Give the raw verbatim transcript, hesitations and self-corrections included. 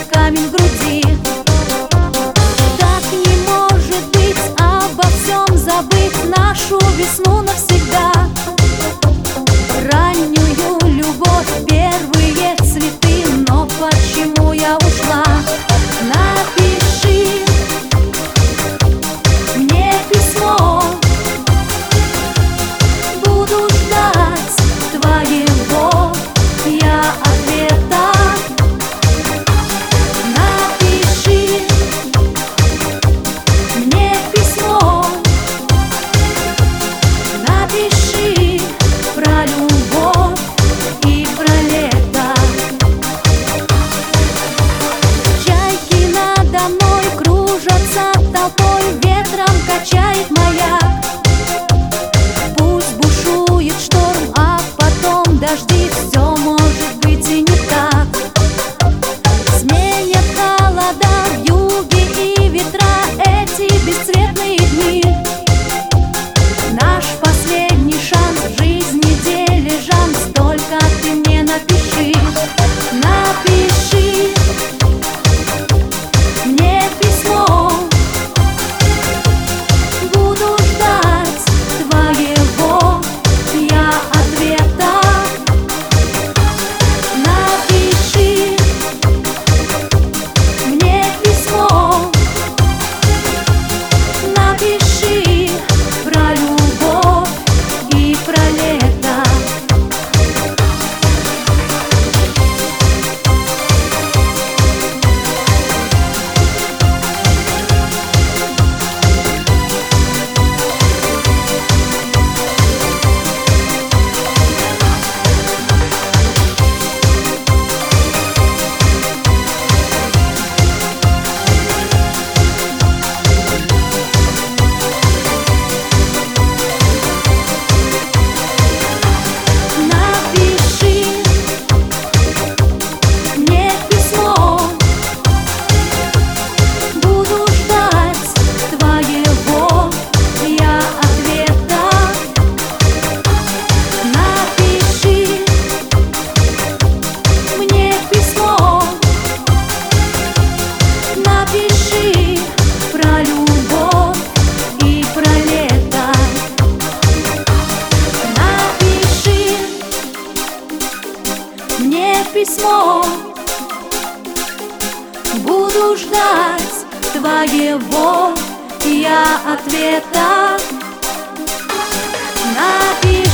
камень в груди. Так не может быть, обо всем забыть нашу весну навсегда. Раннюю любовь, первые цветы, но почему я ушла? Напиши мне письмо, буду ждать твоего я ответа. Напиши мне письмо, напиши про любовь и про лето. Чайки надо мной кружатся толпой, ветром качает маяк. Пусть бушует шторм, а потом дожди, все может быть и не так. Сменят холода в юге и ветра, эти бесцветные дни. Наш последний шанс в жизни дележан, столько ты мне напиши. Напиши мне письмо, буду ждать твоего я ответа. Напиши мне письмо, напиши про любовь и про лето. Напиши про любовь и про лето. Напиши мне письмо, буду ждать твоего я ответа. Напиши